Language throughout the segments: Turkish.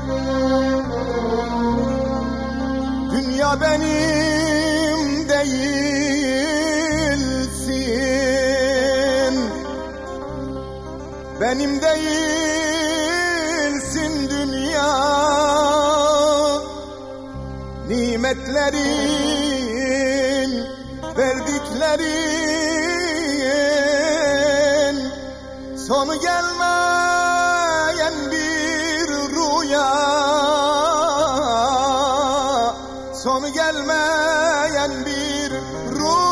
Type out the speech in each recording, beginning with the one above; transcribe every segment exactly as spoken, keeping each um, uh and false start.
Dünya benim değilsin, benim değilsin dünya. Nimetlerin, verdiklerin, sonu gelmeyen bir rüya, sonu gelmeyen bir rüya.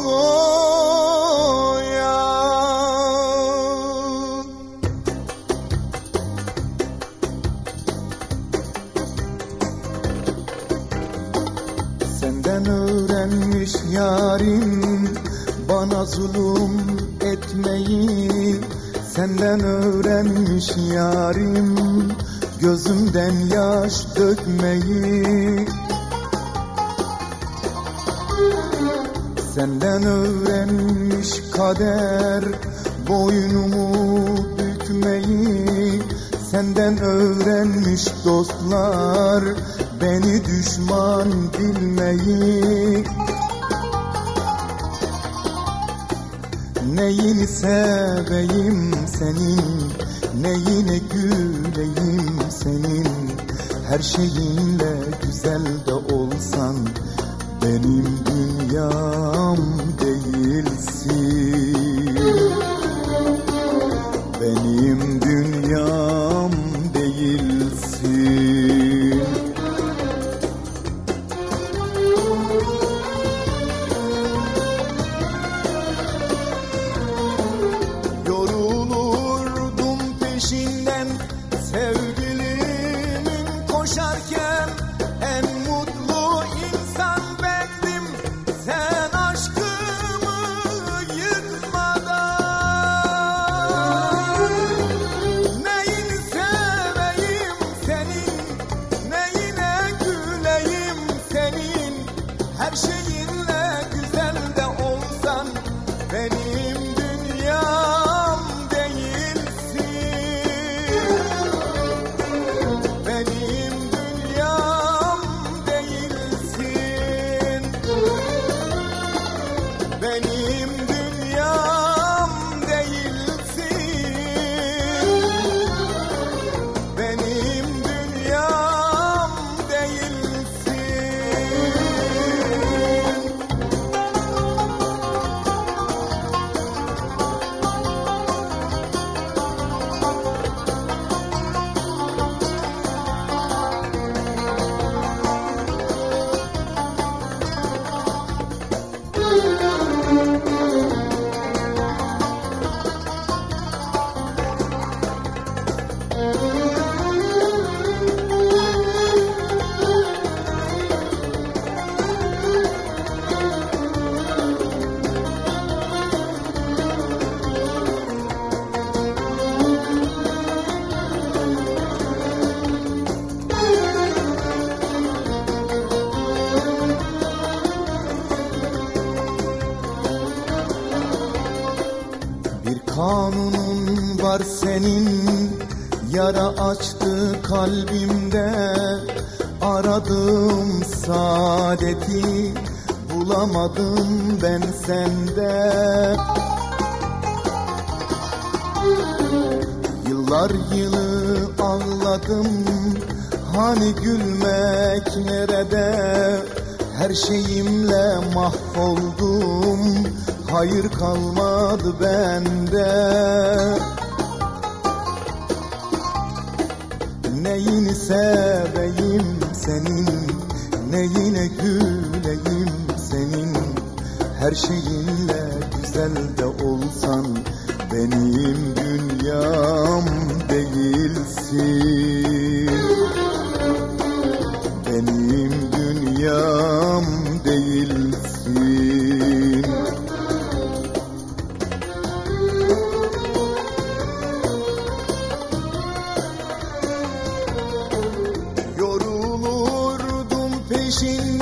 Senden öğrenmiş yarim bana zulüm etmeyi, senden öğrenmiş yarim gözümden yaş dökmeyi. Senden öğrenmiş kader boynumu bükmeyi, senden öğrenmiş dostlar beni düşman bilmeyi. Neyini seveyim senin, neyine güleyim senin, her şeyinle güzel de olsan benim dünyam değilsin, benim dünyam değilsin. Yorulurdum peşinden sevgilimin koşarken, en mutlu insan bendim sen aşkımı yıkmadan. Neyini seveyim senin, neyine güleyim senin, her şeyinle güzel de olsan benim dünyam değilsin, benim dünyam değilsin, benim dünyam değilsin, benim dünyam değilsin. Bir kanunun var senin, yara açtı kalbimde. Aradım saadeti, bulamadım ben sende. Yıllar yılı ağladım, hani gülmek nerede? Her şeyimle mahvoldum, hayır kalmadı bende. Neyini seveyim senin, neyine güleyim senin, her şeyinle güzel de olsan benim dünyam değilsin, benim dünyam değilsin. Yorulurdum peşinden